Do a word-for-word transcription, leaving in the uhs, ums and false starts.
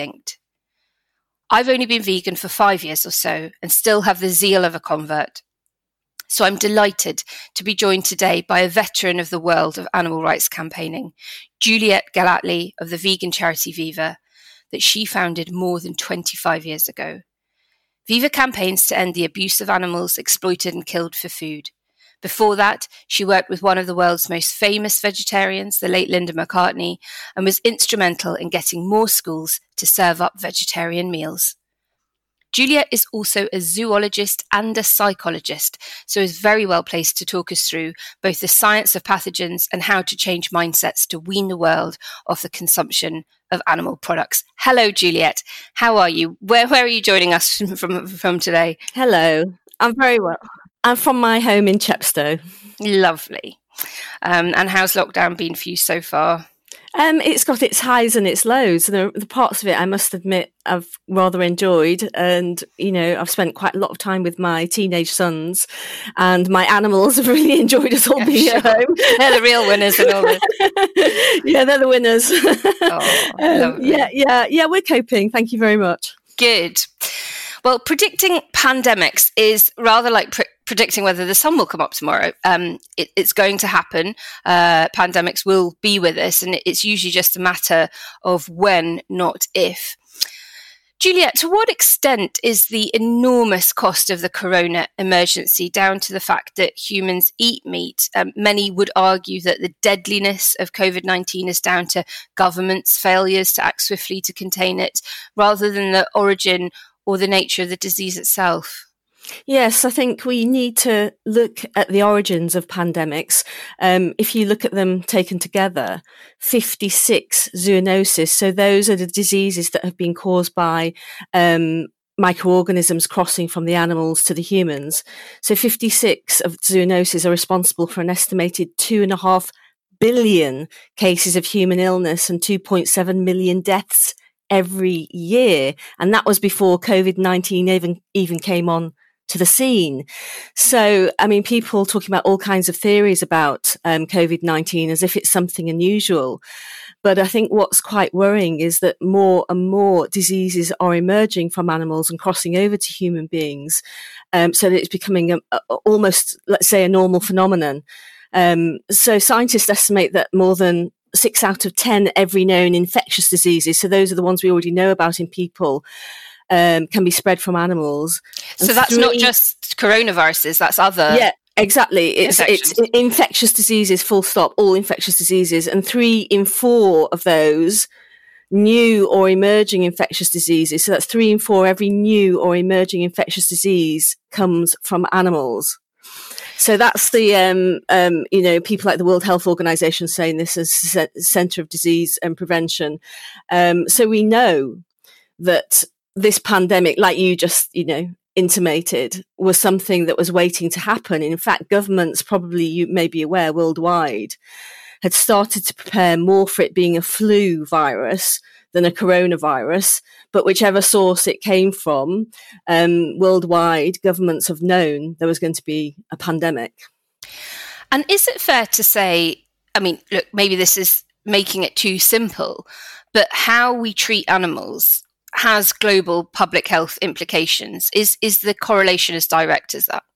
linked. I've only been vegan for five years or so and still have the zeal of a convert. So I'm delighted to be joined today by a veteran of the world of animal rights campaigning, Juliette Gellatley of the vegan charity Viva, that she founded more than twenty-five years ago. Viva campaigns to end the abuse of animals exploited and killed for food. Before that, she worked with one of the world's most famous vegetarians, the late Linda McCartney, and was instrumental in getting more schools to serve up vegetarian meals. Juliette is also a zoologist and a psychologist, so is very well placed to talk us through both the science of pathogens and how to change mindsets to wean the world off the consumption of animal products. Hello, Juliette. How are you? Where, where are you joining us from, from, from today? Hello. I'm very well. I'm from my home in Chepstow. Lovely. Um, and how's lockdown been for you so far? Um, it's got its highs and its lows. The, the parts of it, I must admit, I've rather enjoyed. And, you know, I've spent quite a lot of time with my teenage sons, and my animals have really enjoyed us all yeah, being sure. at home. They're the real winners and all this. Yeah, they're the winners. Oh, um, yeah, yeah, yeah, we're coping. Thank you very much. Good. Well, predicting pandemics is rather like pre- predicting whether the sun will come up tomorrow. Um, it, it's going to happen. Uh, pandemics will be with us, and it's usually just a matter of when, not if. Juliette, to what extent is the enormous cost of the corona emergency down to the fact that humans eat meat? Um, many would argue that the deadliness of covid nineteen is down to governments' failures to act swiftly to contain it, rather than the origin or the nature of the disease itself. Yes, I think we need to look at the origins of pandemics. Um, if you look at them taken together, fifty-six zoonoses, so those are the diseases that have been caused by um, microorganisms crossing from the animals to the humans. So fifty-six of zoonoses are responsible for an estimated two and a half billion cases of human illness and two point seven million deaths every year. And that was before covid nineteen even, even came on to the scene. So, I mean, people talking about all kinds of theories about um, covid nineteen as if it's something unusual. But I think what's quite worrying is that more and more diseases are emerging from animals and crossing over to human beings. Um, so that it's becoming a, a, almost, let's say, a normal phenomenon. Um, so scientists estimate that more than six out of ten every known infectious diseases, so those are the ones we already know about in people, um, can be spread from animals. And so that's three, not just coronaviruses, that's other... Yeah, exactly. It's, it's infectious diseases, full stop, all infectious diseases. And three in four of those new or emerging infectious diseases, so that's three in four, every new or emerging infectious disease comes from animals. So that's the, um, um, you know, people like the World Health Organization saying this is c- Center of Disease and Prevention. Um, so we know that this pandemic, like you just, you know, intimated, was something that was waiting to happen. In fact, governments, probably you may be aware, worldwide, had started to prepare more for it being a flu virus than a coronavirus. But whichever source it came from, um, worldwide, governments have known there was going to be a pandemic. And is it fair to say, I mean, look, maybe this is making it too simple, but how we treat animals has global public health implications? Is is the correlation as direct as that?